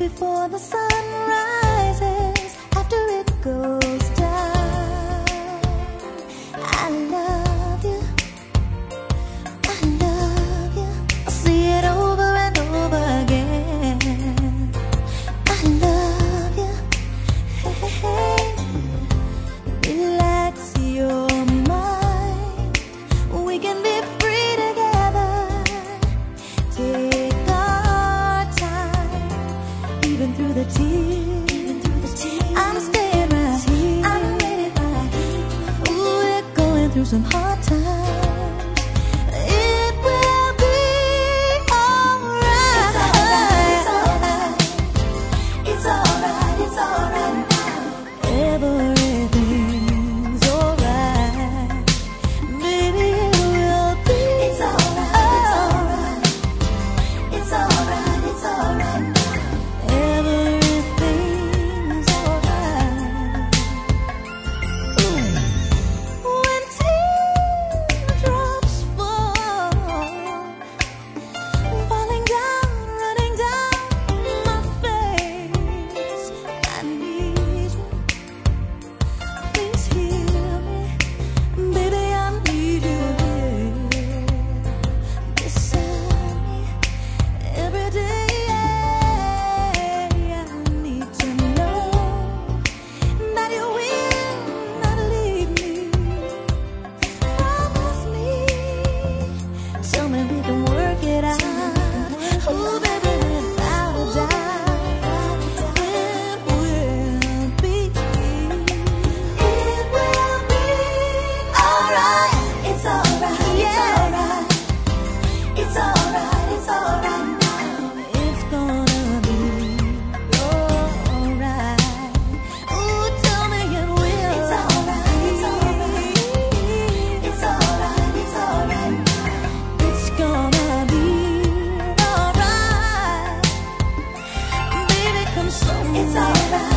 before the sun rises, after it goes down. I love you, I love you. I'll see it over and over again. I love you, hey, hey, hey. Relax your mind, we can be free together. Take our time, even through the tears. I'm staying right here, I'm ready right here. Ooh, we're going through some hard times. It will be alright. It's alright, it's alright, it's alright now. Everything's alright, baby, it will be. It's alright, it's alright, it's alright now. Everything's alright. When teardrops fall, falling down, running down my face, I need you. Please hear me, baby, I need you here beside me every day. I need to know that you will not leave me. Promise me, tell me we can work it out. Ooh, baby, without a doubt, it will be alright. It's alright, yeah. It's alright, it's alright now. It's gonna be alright. Ooh, tell me it will. It's alright, it's alright. It's alright, it's alright now. It's gonna be alright. Baby, come show me. It's alright.